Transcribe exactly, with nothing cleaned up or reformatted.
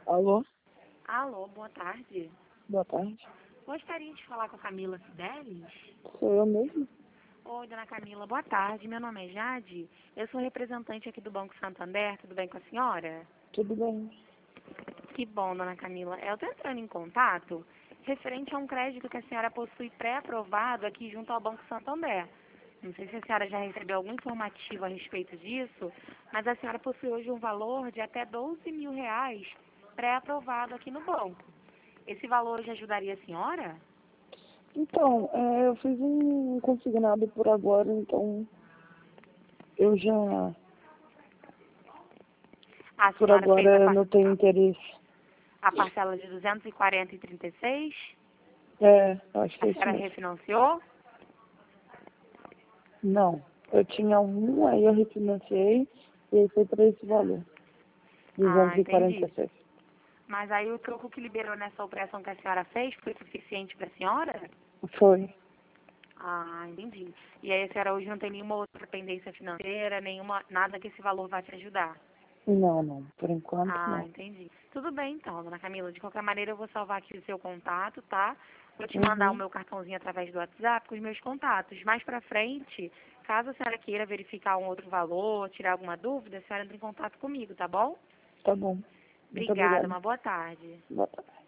Alô? Alô, boa tarde. Boa tarde. Gostaria de falar com a Camila Fidelis? Sou eu mesmo? Oi, dona Camila, boa tarde. Meu nome é Jade. Eu sou representante aqui do Banco Santander. Tudo bem com a senhora? Tudo bem. Que bom, dona Camila. Eu estou entrando em contato referente a um crédito que a senhora possui pré-aprovado aqui junto ao Banco Santander. Não sei se a senhora já recebeu algum informativo a respeito disso, mas a senhora possui hoje um valor de até doze mil reais pré-aprovado aqui no banco. Esse valor já ajudaria a senhora? Então, é, eu fiz um consignado por agora, então eu já, A por senhora fez a, agora, par não tenho interesse. a parcela de duzentos e quarenta e trinta e seis? É, acho que A é isso senhora mesmo. refinanciou? Não, eu tinha um, aí eu refinanciei e aí foi para esse valor. Ah, duzentos e quarenta entendi. e seis. Mas aí o troco que liberou nessa operação que a senhora fez foi suficiente para a senhora? Foi. Ah, entendi. E aí a senhora hoje não tem nenhuma outra pendência financeira, nenhuma, nada que esse valor vá te ajudar? Não, não. Por enquanto, Ah, não. entendi. Tudo bem então, dona Camila. De qualquer maneira eu vou salvar aqui o seu contato, tá? Vou te mandar o Uhum. meu cartãozinho através do WhatsApp com os meus contatos. Mais pra frente, caso a senhora queira verificar um outro valor, tirar alguma dúvida, a senhora entra em contato comigo, tá bom? Tá bom. Muito Obrigada, obrigada. uma boa tarde. Boa tarde.